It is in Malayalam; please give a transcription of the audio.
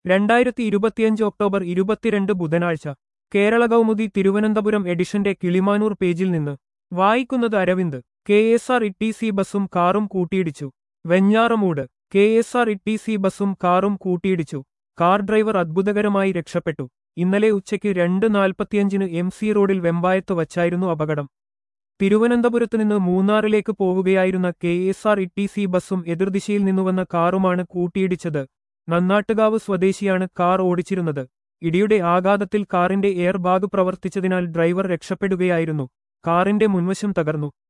2025 ഒക്ടോബർ 22 ബുധനാഴ്ച കേരള കൗമുദി തിരുവനന്തപുരം എഡിഷന്റെ കിളിമാനൂർ പേജിൽ നിന്ന് വായിക്കുന്നത് അരവിന്ദ്. KSRTC ബസും കാറും കൂട്ടിയിടിച്ചു. വെഞ്ഞാറമൂട്. KSRTC ബസും കാറും കൂട്ടിയിടിച്ചു. കാർ ഡ്രൈവർ അത്ഭുതകരമായി രക്ഷപ്പെട്ടു. ഇന്നലെ ഉച്ചയ്ക്ക് 2:45 MC റോഡിൽ വെമ്പായത്ത് വച്ചായിരുന്നു അപകടം. തിരുവനന്തപുരത്തുനിന്ന് മൂന്നാറിലേക്ക് പോവുകയായിരുന്ന KSRTC ബസും എതിർദിശയിൽ നിന്നുവന്ന കാറുമാണ് കൂട്ടിയിടിച്ചത്. നന്നാട്ടുകാവ് സ്വദേശിയാണ് കാർ ഓടിച്ചിരുന്നത്. ഇടിയുടെ ആഘാതത്തിൽ കാറിന്റെ എയർ ബാഗ് പ്രവർത്തിച്ചതിനാൽ ഡ്രൈവർ രക്ഷപ്പെടുകയായിരുന്നു. കാറിന്റെ മുൻവശം തകർന്നു.